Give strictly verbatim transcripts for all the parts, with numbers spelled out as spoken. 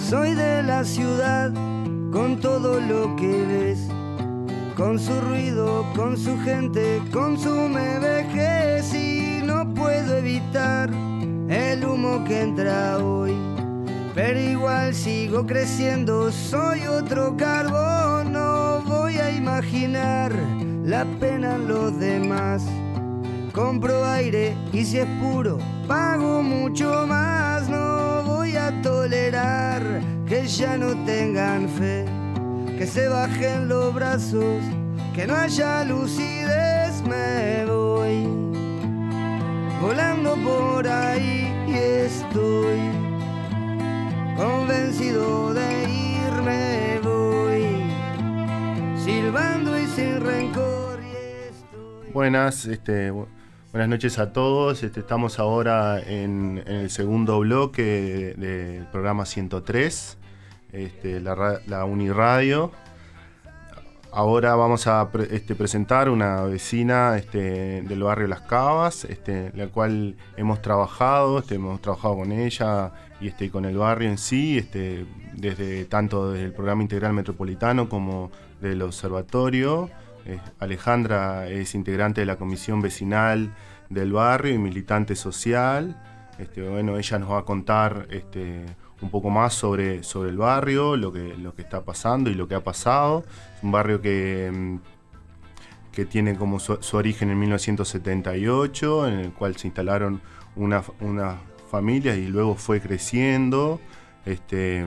Soy de la ciudad, con todo lo que ves, con su ruido, con su gente, consume vejez y no puedo evitar el humo que entra hoy. Pero igual sigo creciendo, soy otro carbón, no voy a imaginar la pena en los demás. Compro aire y si es puro, pago mucho más. No voy a tolerar que ya no tengan fe, que se bajen los brazos, que no haya lucidez. Me voy volando por ahí y estoy convencido de irme. Voy silbando y sin rencor y estoy... Buenas, este... Buenas noches a todos, este, estamos ahora en, en el segundo bloque del de programa ciento tres, este, la, la Uniradio. Ahora vamos a pre, este, presentar una vecina este, del barrio Las Cavas, este, la cual hemos trabajado, este, hemos trabajado con ella y este, con el barrio en sí, este, desde tanto desde el programa integral metropolitano como del observatorio. Eh, Alejandra es integrante de la comisión vecinal del barrio y militante social. Este, bueno, ella nos va a contar este, un poco más sobre, sobre el barrio, lo que, lo que está pasando y lo que ha pasado. Es un barrio que, que tiene como su, su origen en mil novecientos setenta y ocho, en el cual se instalaron unas una familias y luego fue creciendo. Este,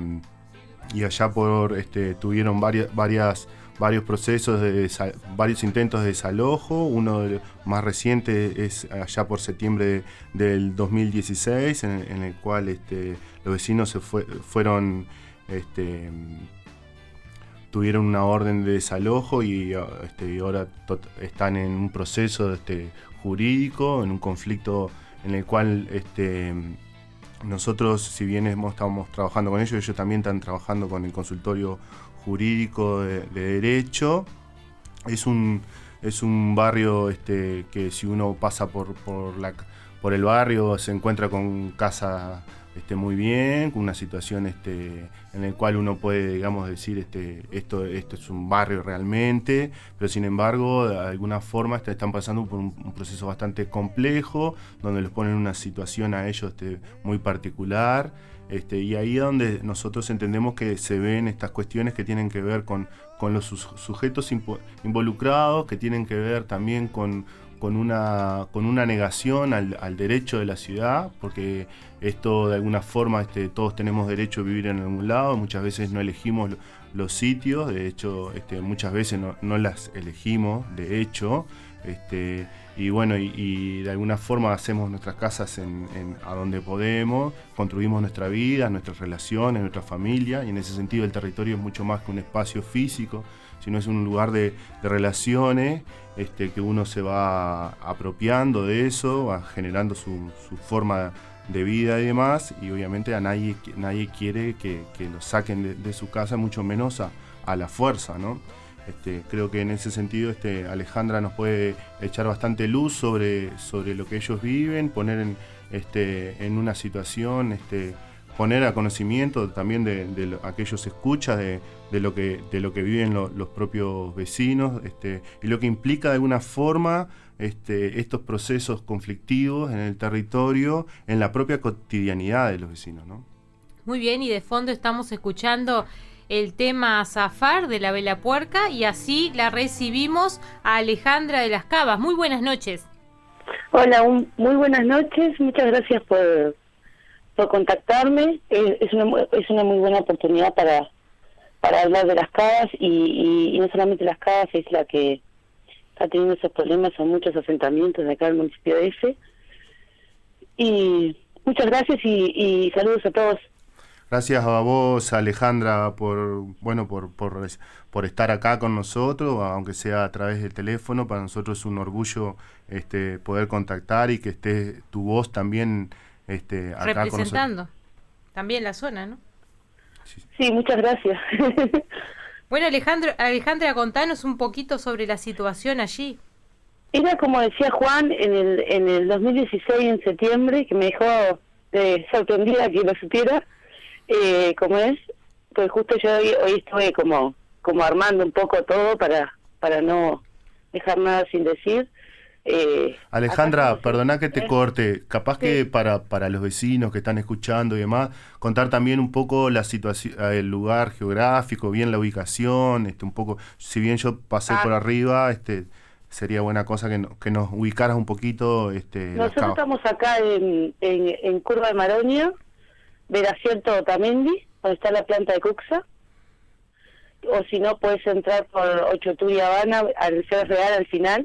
y allá por este, tuvieron varias... varias varios procesos, de desal- varios intentos de desalojo. Uno de los más recientes es allá por septiembre de, del dos mil dieciséis, en, en el cual este, los vecinos se fue, fueron, este, tuvieron una orden de desalojo y, este, y ahora tot- están en un proceso este, jurídico, en un conflicto en el cual este, nosotros, si bien hemos, estamos trabajando con ellos, ellos también están trabajando con el consultorio jurídico de, de derecho. Es un es un barrio este, que si uno pasa por por la por el barrio se encuentra con casa este, muy bien, con una situación este, en la cual uno puede, digamos, decir este, esto, esto es un barrio realmente, pero sin embargo, de alguna forma este, están pasando por un, un proceso bastante complejo, donde los ponen en una situación a ellos este, muy particular. Este, y ahí es donde nosotros entendemos que se ven estas cuestiones que tienen que ver con, con los sujetos impo- involucrados, que tienen que ver también con, con, una, con una negación al, al derecho de la ciudad, porque esto de alguna forma este, todos tenemos derecho a vivir en algún lado, muchas veces no elegimos lo, los sitios, de hecho este, muchas veces no, no las elegimos, de hecho, este, y bueno, y, y de alguna forma hacemos nuestras casas en, en, a donde podemos, construimos nuestra vida, nuestras relaciones, nuestra familia, y en ese sentido el territorio es mucho más que un espacio físico, sino es un lugar de, de relaciones, este, que uno se va apropiando de eso, va generando su, su forma de vida y demás, y obviamente a nadie, nadie quiere que, que lo saquen de, de su casa, mucho menos a, a la fuerza, ¿no? Este, creo que en ese sentido este, Alejandra nos puede echar bastante luz sobre, sobre lo que ellos viven, poner en, este, en una situación, este, poner a conocimiento también de, de lo, aquellos escuchas de, de, lo que, de lo que viven lo, los propios vecinos este, y lo que implica de alguna forma este, estos procesos conflictivos en el territorio, en la propia cotidianidad de los vecinos, ¿no? Muy bien, y de fondo estamos escuchando el tema Zafar de la Vela Puerca y así la recibimos a Alejandra de Las Cavas. Muy buenas noches. Hola, un, muy buenas noches, muchas gracias por, por contactarme. Eh, es, una, es una muy buena oportunidad para, para hablar de Las Cavas y, y, y no solamente Las Cavas es la que está teniendo esos problemas, son muchos asentamientos de acá del municipio de F. Y muchas gracias y, y saludos a todos. Gracias a vos, Alejandra, por bueno por, por por estar acá con nosotros, aunque sea a través del teléfono. Para nosotros es un orgullo este, poder contactar y que esté tu voz también este, acá representando con nosotros. También la zona, ¿no? Sí, sí, muchas gracias. Bueno, Alejandro, Alejandra, contanos un poquito sobre la situación allí. Era como decía Juan en el en el dos mil dieciséis, en septiembre, que me dejó eh, sorprendida que lo supiera. Eh, ¿Cómo es? Pues justo yo hoy, hoy estuve como como armando un poco todo para para no dejar nada sin decir. Eh, Alejandra, perdona que te ¿eh? corte, capaz Sí. que para, para los vecinos que están escuchando y demás, contar también un poco la situación, el lugar geográfico, bien la ubicación, este un poco, si bien yo pasé Ah. por arriba, este sería buena cosa que, no- que nos ubicaras un poquito. Este, las Nosotros Cavas. estamos acá en, en, en Curva de Maronia, Veracierto Otamendi, donde está la planta de Cuxa, o si no puedes entrar por ocho Tur y Habana, al Ciudad Real al final.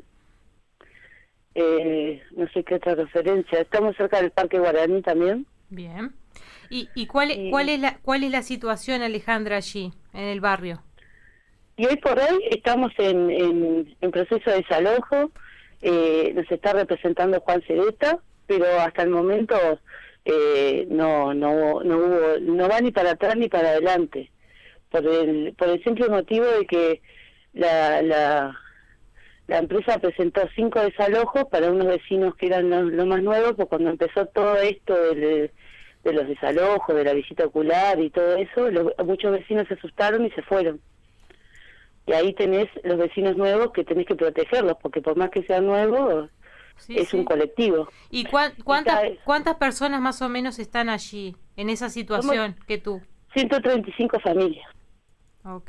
Eh, no sé qué otra referencia. Estamos cerca del Parque Guaraní también. Bien. ¿Y, y cuál, es- Sí. cuál, es la, cuál es la situación, Alejandra, allí, en el barrio? Y hoy por hoy estamos en, en, en proceso de desalojo. Eh, nos está representando Juan Cereta, pero hasta el momento eh, no, no, no hubo, no va ni para atrás ni para adelante, por el, por el simple motivo de que la, la, la empresa presentó cinco desalojos para unos vecinos que eran los, los más nuevos, pues cuando empezó todo esto de, de los desalojos, de la visita ocular y todo eso, los, muchos vecinos se asustaron y se fueron. Y ahí tenés los vecinos nuevos que tenés que protegerlos, porque por más que sean nuevos, Sí, es sí. un colectivo. ¿Y cuán- cuántas, Está- cuántas personas más o menos están allí, en esa situación que tú? ciento treinta y cinco familias. Ok.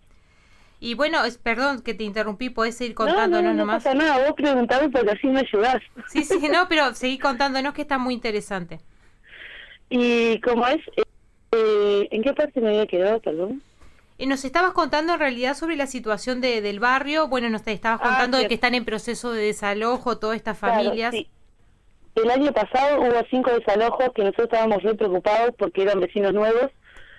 Y bueno, es, perdón que te interrumpí, podés seguir No, contándonos no, no nomás. pasa nada, vos preguntame porque así me ayudás. Sí, sí, no, pero seguí contándonos que está muy interesante. Y como es, eh, eh, ¿en qué parte me había quedado, perdón? Y nos estabas contando en realidad sobre la situación de, del barrio. Bueno, nos te estabas Ah, contando de cierto. que están en proceso de desalojo todas estas Claro, familias. sí. El año pasado hubo cinco desalojos que nosotros estábamos muy preocupados porque eran vecinos nuevos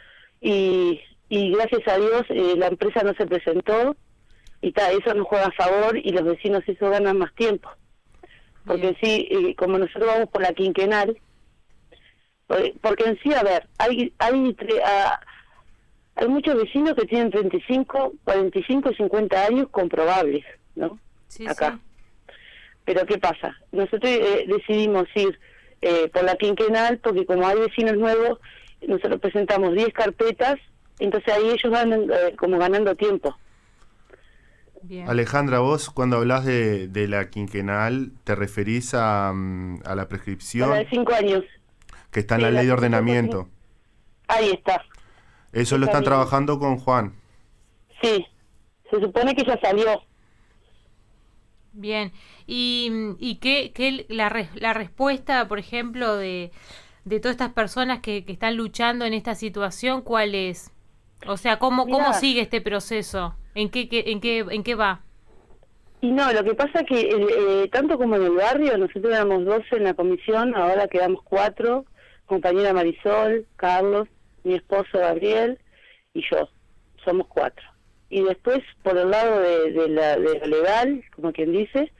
y, y gracias a Dios eh, la empresa no se presentó y ta, eso nos juega a favor y los vecinos eso ganan más tiempo. Porque Bien. sí, eh, como nosotros vamos por la quinquenal, porque, porque en sí, a ver, hay hay tre- a- hay muchos vecinos que tienen treinta y cinco, cuarenta y cinco, cincuenta años comprobables, ¿no? Sí, Acá. sí. Pero ¿qué pasa? Nosotros eh, decidimos ir eh, por la quinquenal porque como hay vecinos nuevos, nosotros presentamos diez carpetas, entonces ahí ellos van eh, como ganando tiempo. Bien. Alejandra, vos cuando hablas de, de la quinquenal, ¿te referís a, mm, a la prescripción Con la de cinco años. que está en sí, la la ley de prescripción ordenamiento? Ahí está. Eso lo Está están bien. trabajando con Juan. Sí, se supone que ya salió. Bien. ¿Y, y qué, qué la, re- la respuesta, por ejemplo, de, de todas estas personas que, que están luchando en esta situación, cuál es? O sea, ¿cómo, Mirá. cómo sigue este proceso? ¿En qué, qué, en, qué, ¿En qué va? Y no, lo que pasa que eh, eh, tanto como en el barrio, nosotros éramos doce en la comisión, ahora quedamos cuatro, compañera Marisol, Carlos, mi esposo Gabriel y yo, somos cuatro. Y después, por el lado de, de, la, de lo legal, como quien dice,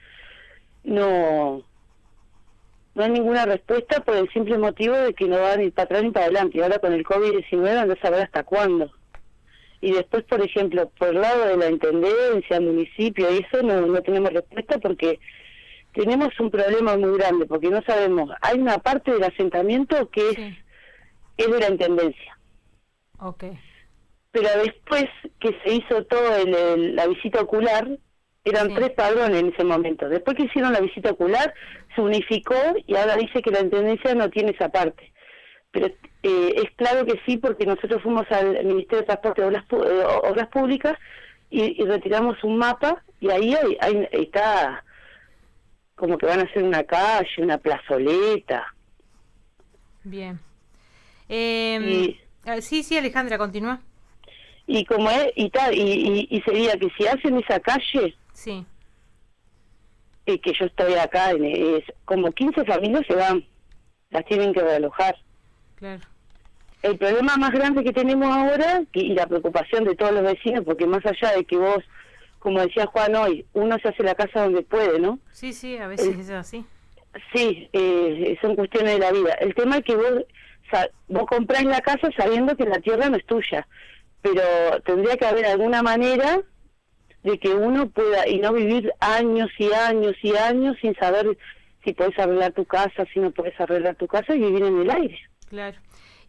no no hay ninguna respuesta por el simple motivo de que no va ni para atrás ni para adelante. Y ahora con el COVID diecinueve anda a saber hasta cuándo. Y después, por ejemplo, por el lado de la intendencia, municipio, y eso no, no tenemos respuesta porque tenemos un problema muy grande, porque no sabemos, hay una parte del asentamiento que es, Sí. es de la intendencia. Ok. Pero después que se hizo todo el, el- la visita ocular, eran Sí. tres padrones en ese momento. Después que hicieron la visita ocular, se unificó y ahora dice que la intendencia no tiene esa parte. Pero eh, es claro que sí, porque nosotros fuimos al Ministerio de Transporte y Obras, Pu- eh, Obras Públicas y, y retiramos un mapa y ahí hay, hay- está como que van a hacer una calle, una plazoleta. Bien. Eh, Y- eh, sí, sí, Alejandra, continúa. Y como es, y tal, y, y, y sería que si hacen esa calle, Sí. eh, que yo estoy acá, en, es, como quince familias se van, las tienen que realojar. Claro. El problema más grande que tenemos ahora, que, y la preocupación de todos los vecinos, porque más allá de que vos, como decía Juan hoy, uno se hace la casa donde puede, ¿no? Sí, sí, a veces El- es así. Sí, eh, son cuestiones de la vida. El tema es que vos, sa- vos comprás la casa sabiendo que la tierra no es tuya, pero tendría que haber alguna manera de que uno pueda, y no vivir años y años y años sin saber si podés arreglar tu casa, si no podés arreglar tu casa y vivir en el aire. Claro.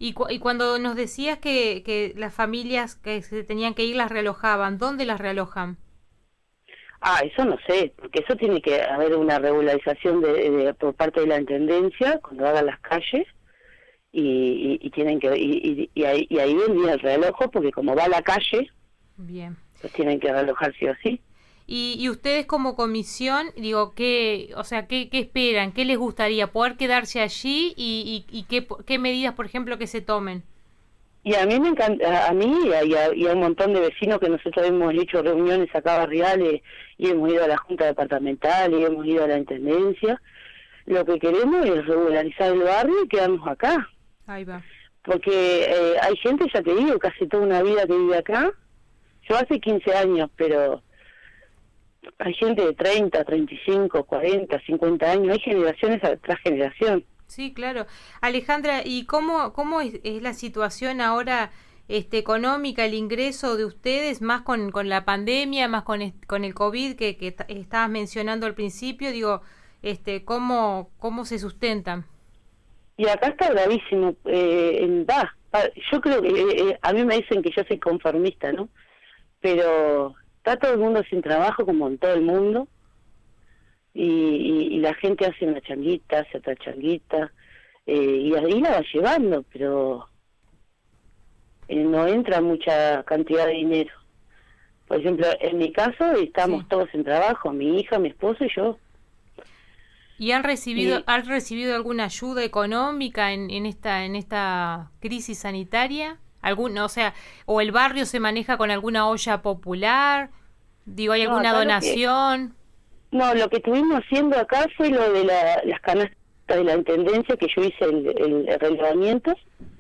Y, cu y cuando nos decías que, que las familias que se tenían que ir las realojaban, ¿dónde las realojan? Ah, eso no sé, porque eso tiene que haber una regularización de, de, por parte de la Intendencia cuando hagan las calles y, y, y tienen que y, y, y ahí, y ahí vendría el realojo porque como va a la calle, bien, pues tienen que realojar sí o sí. Y, y ustedes como comisión, digo, ¿qué, o sea, qué, qué esperan? ¿Qué les gustaría? ¿Poder quedarse allí? ¿Y, y, y qué, qué medidas, por ejemplo, que se tomen? Y a mí me encanta, a mí y a, y a un montón de vecinos que nosotros hemos hecho reuniones acá barriales y hemos ido a la Junta Departamental y hemos ido a la Intendencia, lo que queremos es regularizar el barrio y quedarnos acá. Ahí va. Porque eh, hay gente, ya te digo, casi toda una vida que vive acá. Yo hace quince años, pero hay gente de treinta, treinta y cinco, cuarenta, cincuenta años, hay generaciones tras generación. Sí, claro. Alejandra, ¿y cómo, cómo es, es la situación ahora este, económica, el ingreso de ustedes, más con, con la pandemia, más con, est con el COVID que, que estabas mencionando al principio? Digo, este, ¿cómo, cómo se sustentan? Y acá está gravísimo. Eh, va, yo creo que eh, a mí me dicen que yo soy conformista, ¿no? Pero está todo el mundo sin trabajo, como en todo el mundo. Y, y, y la gente hace una changuita, hace otra changuita, eh, y ahí la va llevando, pero eh, no entra mucha cantidad de dinero. Por ejemplo, en mi caso estamos sí. todos en trabajo, mi hija, mi esposo y yo. ¿Y han recibido y, han recibido alguna ayuda económica en, en esta en esta crisis sanitaria? ¿Algún, o sea, o el barrio se maneja con alguna olla popular? Digo, ¿hay alguna no, donación? No, lo que estuvimos haciendo acá fue lo de la, las canastas de la Intendencia, que yo hice el, el, el relevamiento,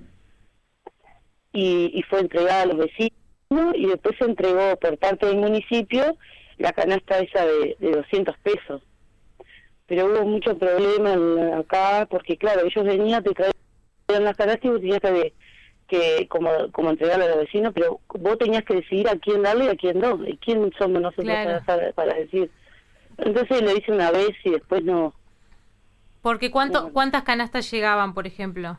y, y fue entregada a los vecinos, y después se entregó por parte del municipio la canasta esa de, de doscientos pesos. Pero hubo mucho problema acá, porque claro, ellos venían, te traían las canastas y vos tenías que, que como, como entregarle a los vecinos, pero vos tenías que decidir a quién darle y a quién no, y quién somos nosotros claro. para, para decir. Entonces lo hice una vez y después no. Porque ¿cuánto, no. ¿cuántas canastas llegaban, por ejemplo?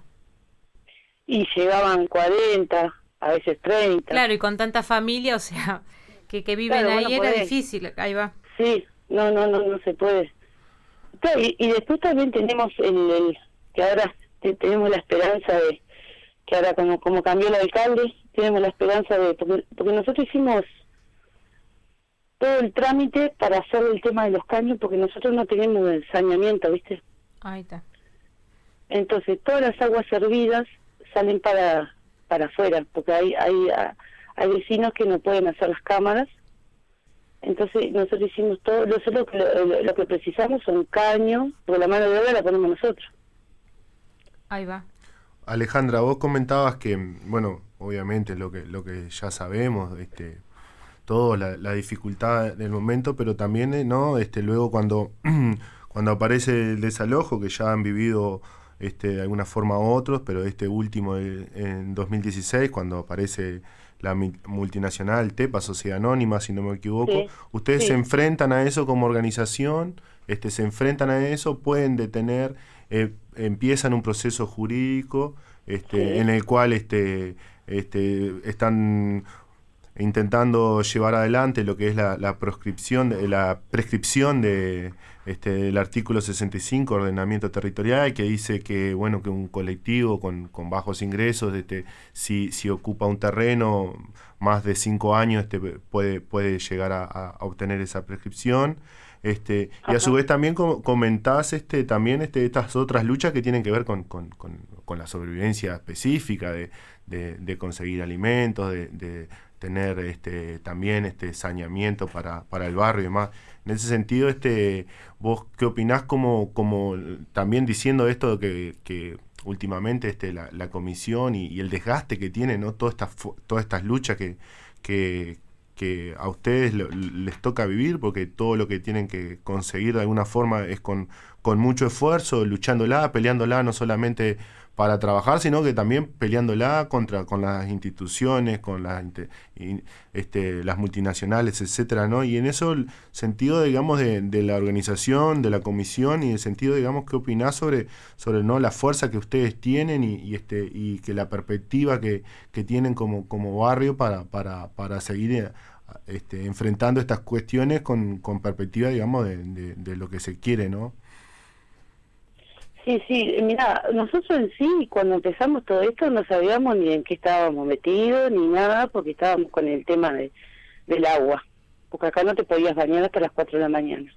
Y llegaban cuarenta, a veces treinta. Claro, y con tanta familia, o sea, que, que viven claro, ahí era podés. difícil, ahí va. Sí, no, no, no, no se puede. Claro, y, y después también tenemos el, el que ahora te, tenemos la esperanza de, que ahora como, como cambió el alcalde, tenemos la esperanza de, porque, porque nosotros hicimos todo el trámite para hacer el tema de los caños, porque nosotros no tenemos el saneamiento, ¿viste? Ahí está. Entonces, todas las aguas servidas salen para para afuera, porque hay hay hay vecinos que no pueden hacer las cámaras. Entonces, nosotros hicimos todo, nosotros lo, lo, lo que precisamos son caños, porque la mano de obra la ponemos nosotros. Ahí va. Alejandra, vos comentabas que, bueno, obviamente lo que lo que ya sabemos, este todo la, la dificultad del momento, pero también no este luego cuando cuando aparece el desalojo, que ya han vivido este de alguna forma otros, pero este último en dos mil dieciséis, cuando aparece la multinacional TEPA, Sociedad Anónima, si no me equivoco, sí, ustedes sí. se enfrentan a eso como organización, este se enfrentan a eso, pueden detener, eh, empiezan un proceso jurídico este sí. en el cual este este están intentando llevar adelante lo que es la, la proscripción, de, la prescripción de este del artículo sesenta y cinco, ordenamiento territorial, que dice que bueno que un colectivo con, con bajos ingresos, este, si, si ocupa un terreno más de cinco años, este, puede, puede llegar a, a obtener esa prescripción. Este, y a su vez también com- comentás este, también este, estas otras luchas que tienen que ver con, con, con, con la sobrevivencia específica de, de, de conseguir alimentos, de, de tener este también este saneamiento para, para el barrio y demás. En ese sentido, este vos qué opinás como, como también diciendo esto que, que últimamente este la, la comisión y, y el desgaste que tiene, ¿no? Todas estas todas estas luchas que, que, que a ustedes lo, les toca vivir, porque todo lo que tienen que conseguir de alguna forma es con, con mucho esfuerzo, luchándola, peleándola, no solamente para trabajar, sino que también peleándola contra con las instituciones, con las este, las multinacionales, etcétera, ¿no? Y en eso el sentido, digamos, de, de la organización, de la comisión, y el sentido, digamos, ¿qué opinás sobre, sobre ¿no? la fuerza que ustedes tienen y, y este y que la perspectiva que, que tienen como, como barrio para, para, para seguir este, enfrentando estas cuestiones con, con perspectiva, digamos, de, de, de lo que se quiere, ¿no? Sí, sí, mira, nosotros en sí, cuando empezamos todo esto, no sabíamos ni en qué estábamos metidos, ni nada, porque estábamos con el tema de, del agua, porque acá no te podías bañar hasta las cuatro de la mañana.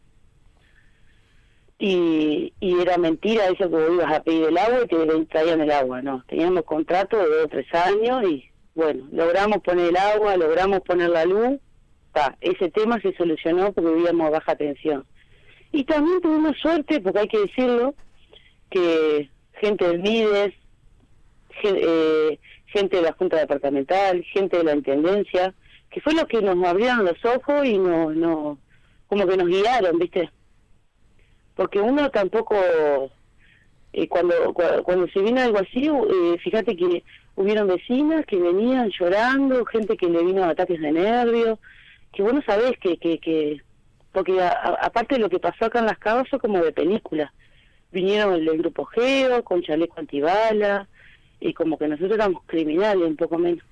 Y, y era mentira eso que vos ibas a pedir el agua y te traían el agua, no, teníamos contrato de dos o tres años y, bueno, logramos poner el agua, logramos poner la luz, ta, ese tema se solucionó porque vivíamos a baja tensión. Y también tuvimos suerte, porque hay que decirlo, que gente del Mides, gen, eh, gente de la Junta Departamental, gente de la Intendencia, que fue lo que nos abrieron los ojos y no, no, como que nos guiaron, ¿viste? Porque uno tampoco, eh, cuando, cuando cuando se viene algo así, eh, fíjate que hubieron vecinas que venían llorando, gente que le vino ataques de nervios, que vos no sabés que, que, que porque a, a, aparte de lo que pasó acá en Las Cabas fue como de película. Vinieron el del grupo Geo, con chaleco antibala, y como que nosotros éramos criminales, un poco menos.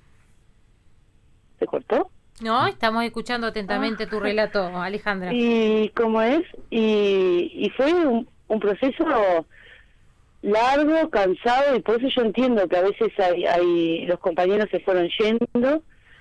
¿Se cortó? No, estamos escuchando atentamente ah. tu relato, Alejandra. Y cómo es, y, y fue un, un proceso largo, cansado, y por eso yo entiendo que a veces hay, hay los compañeros se fueron yendo,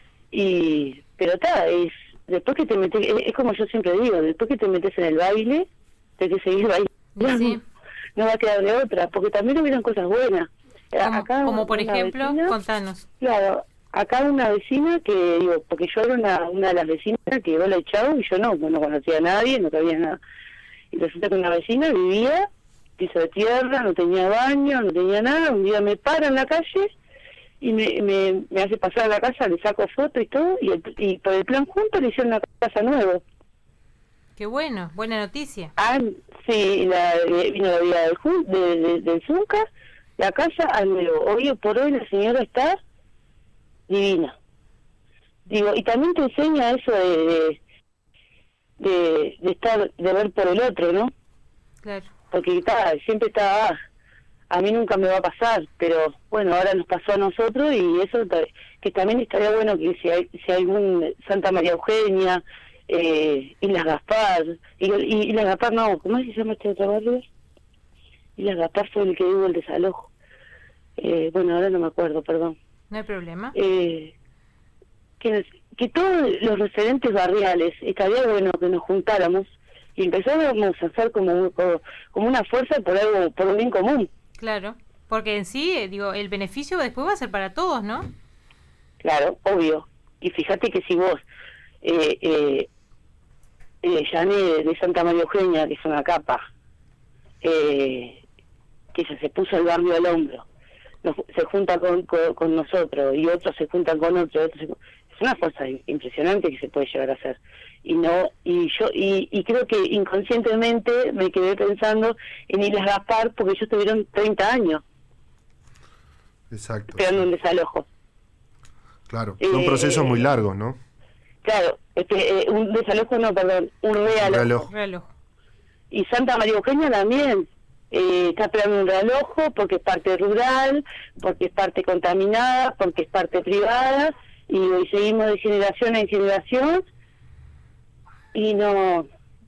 y pero está, es después que te metes, es, es como yo siempre digo, después que te metes en el baile, tienes que seguir bailando. Sí. No va a quedar de otra, porque también hubieron cosas buenas. Como, acá como por ejemplo, vecina, contanos. Claro, acá una vecina que, digo, porque yo era una, una de las vecinas que yo la he echado y yo no, no conocía a nadie, no sabía nada. Y resulta que una vecina vivía, piso de tierra, no tenía baño, no tenía nada, un día me para en la calle y me, me, me hace pasar a la casa, le saco foto y todo, y, el, y por el plan junto le hicieron una casa nueva. Qué bueno, buena noticia. Ah, sí, la, vino la vida del, de, de, del Zunca, la casa al nuevo. Hoy por hoy la señora está divina. Digo, y también te enseña eso de de, de, de estar, de ver por el otro, ¿no? Claro. Porque está, siempre está, ah, a mí nunca me va a pasar, pero bueno, ahora nos pasó a nosotros y eso, que también estaría bueno que si hay, si hay algún Santa María Eugenia, eh, Islas Gaspar, y, y Islas Gaspar no, ¿cómo se llama este otro barrio? Islas Gaspar fue el que hubo el desalojo. Eh, bueno, ahora no me acuerdo, perdón. No hay problema. Eh, que, que todos los referentes barriales, estaría bueno que nos juntáramos y empezáramos a hacer como, como una fuerza por algo, por un bien común. Claro, porque en sí, eh, digo, el beneficio después va a ser para todos, ¿no? Claro, obvio. Y fíjate que si vos eh, eh, eh, Yané de Santa María Eugenia, que es una capa, eh, que ella se puso el barrio al hombro, nos, se junta con, con, con nosotros y otros se juntan con otros, otros se, es una fuerza impresionante que se puede llegar a hacer. Y no y yo y, y creo que inconscientemente me quedé pensando en Islas Gaspar porque ellos tuvieron treinta años. Exacto. Esperando sí. un desalojo. Claro, son eh, procesos muy largos, ¿no? Claro, este, eh, un desalojo no, perdón, un realojo. Reloj. Y Santa María Eugenia también eh, está esperando un realojo porque es parte rural, porque es parte contaminada, porque es parte privada, y hoy seguimos de generación en generación y no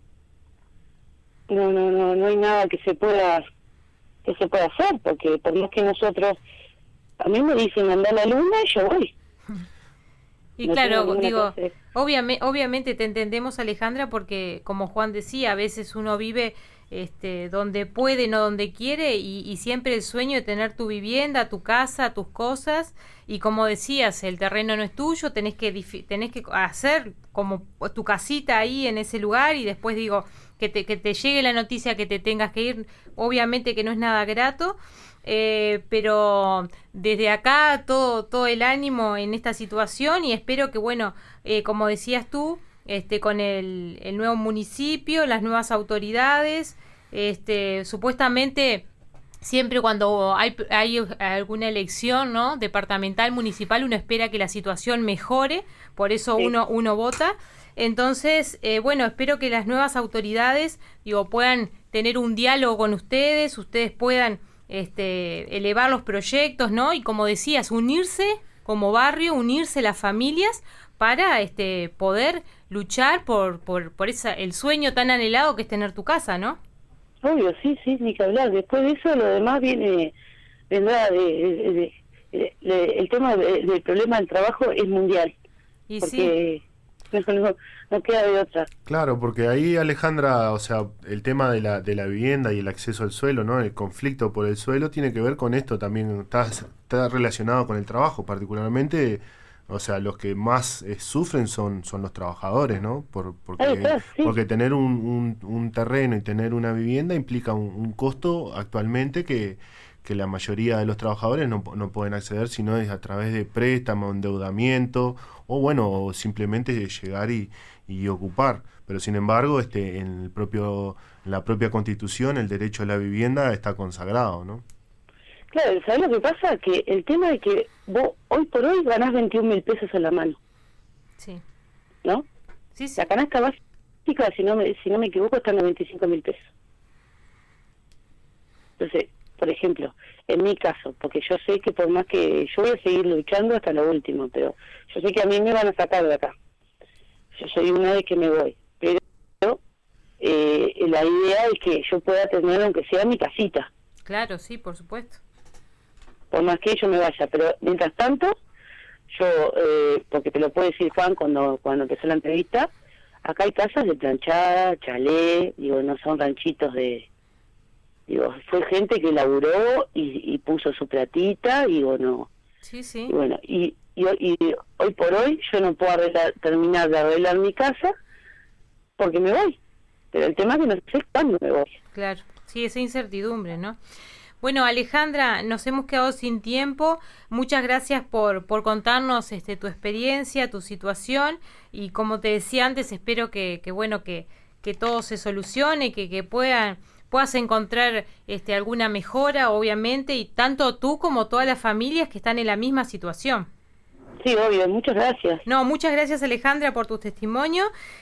no no no no hay nada que se pueda que se pueda hacer, porque por más que nosotros, a mí me dicen andar a la luna y yo voy. Y no claro, digo, obviamente, obviamente te entendemos, Alejandra, porque como Juan decía, a veces uno vive este, donde puede, no donde quiere, y, y siempre el sueño de tener tu vivienda, tu casa, tus cosas, y como decías, el terreno no es tuyo, tenés que tenés que hacer como tu casita ahí en ese lugar, y después digo, que te, que te llegue la noticia que te tengas que ir, obviamente que no es nada grato. Eh, pero desde acá todo todo el ánimo en esta situación, y espero que, bueno, eh, como decías tú, este con el, el nuevo municipio, las nuevas autoridades, este supuestamente siempre cuando hay, hay alguna elección, ¿no? Departamental, municipal, uno espera que la situación mejore, por eso Sí. uno, uno vota. Entonces, eh, bueno, espero que las nuevas autoridades, digo, puedan tener un diálogo con ustedes, ustedes puedan este, elevar los proyectos, ¿no? Y como decías, unirse como barrio, unirse las familias para este, poder luchar por, por, por esa, el sueño tan anhelado que es tener tu casa, ¿no? Obvio, sí, sí, ni que hablar. Después de eso, lo demás viene, vendrá de, de- de- de- de- el tema de- del problema del trabajo es mundial, Y sí, porque no, no, no queda de otra. Claro, porque ahí, Alejandra, o sea, el tema de la, de la vivienda y el acceso al suelo, ¿no? El conflicto por el suelo tiene que ver con esto también, está, está relacionado con el trabajo, particularmente, o sea, los que más eh, sufren son, son los trabajadores, ¿no? Por, porque, Ahí está, sí. porque tener un, un, un terreno y tener una vivienda implica un, un costo actualmente que, que la mayoría de los trabajadores no, no pueden acceder, sino es a través de préstamo, endeudamiento, o bueno, o simplemente llegar y, y ocupar. Pero sin embargo, este, en el propio, en la propia Constitución, el derecho a la vivienda está consagrado, ¿no? Claro, ¿sabes lo que pasa? Que el tema de que vos hoy por hoy ganás veintiún mil pesos a la mano, sí, ¿no? sí, sí. La canasta básica, si no me, si no me equivoco, está en noventa y cinco mil pesos. Entonces, por ejemplo, en mi caso, porque yo sé que por más que yo voy a seguir luchando hasta lo último, pero yo sé que a mí me van a sacar de acá. Yo soy una vez que me voy, pero eh, la idea es que yo pueda tener, aunque sea mi casita, Claro, sí, por supuesto. por más que yo me vaya. Pero mientras tanto, yo, eh, porque te lo puede decir Juan cuando cuando empezó la entrevista, acá hay casas de planchada, chalet, digo, no son ranchitos de... Digo, fue gente que laburó y, y puso su platita, digo, no. Sí, sí. Y bueno, y, y, hoy- y hoy por hoy yo no puedo arreglar, terminar de arreglar mi casa porque me voy. Pero el tema es que no sé cuándo me voy. Claro, sí, esa incertidumbre, ¿no? Bueno, Alejandra, nos hemos quedado sin tiempo. Muchas gracias por, por contarnos este, tu experiencia, tu situación. Y como te decía antes, espero que, que bueno, que, que todo se solucione, que, que puedan, puedas encontrar este, alguna mejora, obviamente, y tanto tú como todas las familias que están en la misma situación. Sí, obvio, muchas gracias. No, muchas gracias, Alejandra, por tu testimonio.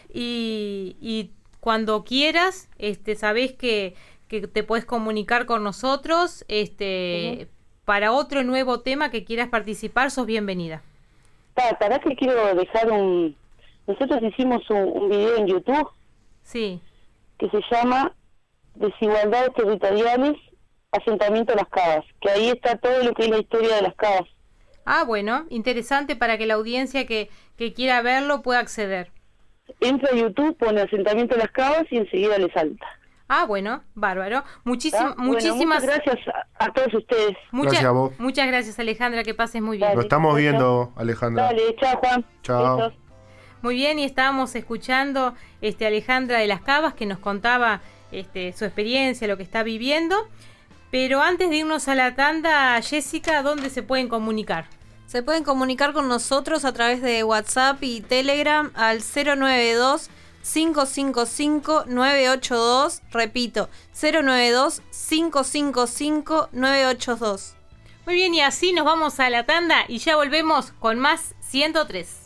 Y, y cuando quieras, este, sabés que... que te puedes comunicar con nosotros este Ujú. para otro nuevo tema que quieras participar, sos bienvenida. Pa, pará que quiero dejar un... Nosotros hicimos un, un video en YouTube Sí, que se llama Desigualdades Territoriales, Asentamiento de las Cavas, que ahí está todo lo que es la historia de las cavas. ah, bueno, interesante para que la audiencia que, que quiera verlo pueda acceder. Entra a YouTube, pone Asentamiento de las Cavas y enseguida le salta. Ah, bueno, bárbaro. Muchísim, ¿Tá? Bueno, muchísimas muchas gracias a, a todos ustedes. muchas, Gracias a vos. muchas gracias, Alejandra, que pases muy bien. Dale. Lo estamos Chao, viendo, Alejandra. Dale, chao Juan. Chao. Besos. Muy bien, y estábamos escuchando este Alejandra de las Cavas que nos contaba este, su experiencia, lo que está viviendo. Pero antes de irnos a la tanda, Jessica, ¿dónde se pueden comunicar? Se pueden comunicar con nosotros a través de WhatsApp y Telegram al cero nueve dos, cinco cinco cinco, nueve ocho dos. Repito, cero nueve dos, cinco cinco cinco, nueve ocho dos. Muy bien, y así nos vamos a la tanda y ya volvemos con más ciento tres.